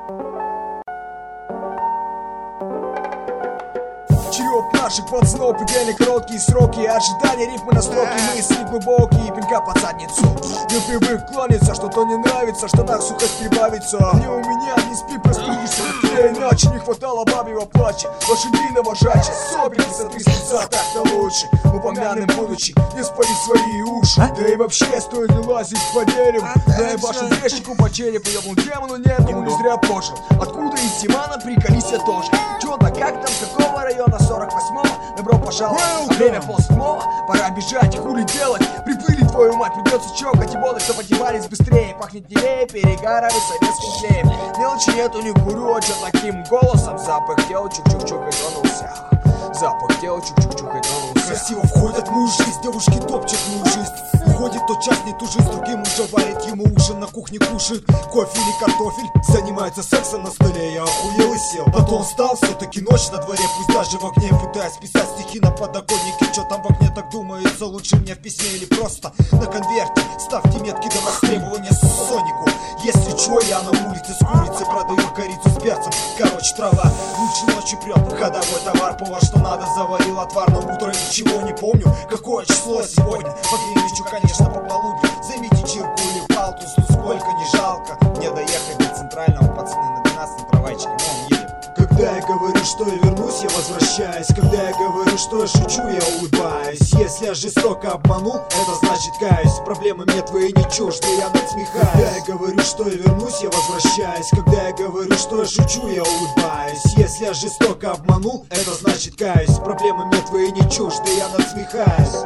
Черед наших пацанов, предельно короткие сроки, ожидания рифмы на строки, мысли глубокие, пинка под задницу. Не привык кланяться, что-то не нравится, в штанах сухость прибавится. Не у меня, не спи, проспишься, я иначе не хватало бабьего плача, лошадиного жача, собрать за 3 лица, так-то лучше. Упомянным будучи, не спали свои уши. Да и вообще стоит не лазить по дереву, да и вашу грешнику по черепу, ебнул демону нервному, не зря пожил. Откуда из Димана, приколись я тоже. Чё да как там, с какого района? 48-го, добро пожаловать, а время полседьмого, пора бежать, хули делать, приплыли твою мать, придется чокать, и боды, что подевались быстрее, пахнет невее, перегаром и советским клеем. Мелочи нету, не курю, а чё таким голосом запыхтел, чук-чук-чук и тронулся. Запыхтел, чук-чук-чук и тронулся. Красиво входят в мою жизнь, девушки топчат мою жизнь. Уходит тот час, не тужит, с другим уже варит ему ужин, на кухне кушает кофе или картофель. Занимается сексом на столе, я охуел и сел. Потом встал, все-таки ночь на дворе, пусть даже в огне. Пытаюсь писать стихи на подоконнике, что там в окне так думается, лучше мне в письме или просто на конверте. Ставьте метки до востребования Сонику. Если чё, я на улице с курицей продаю корицу с перцем. Короче, трава лучше ночью прет, ходовой товар, повар что надо заварил отвар. Но утро ничего не помню, какое число сегодня. По Гринвичу, конечно, по полудню. Займите чирку или палтус, ну сколько не жалко мне доехать до центрального, пацаны, на 12 трамвайчике, вон едем. Когда я говорю, что я вернусь, я возвращаюсь. Когда я говорю, что я шучу, я улыбаюсь. Если я жестоко обманул, это значит каюсь. Проблемы мне твои не чужды, я надсмехаюсь. Когда я говорю, что я вернусь, я возвращаюсь. Когда я говорю, что я шучу, я улыбаюсь. Если я жестоко обманул, это значит каюсь. Проблемы мне твои не чужды, я надсмехаюсь.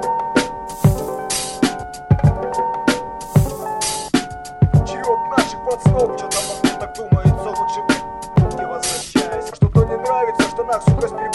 Пацанов, что там так думается, лучше не возвращаясь. Что-то не нравится, в штанах сухость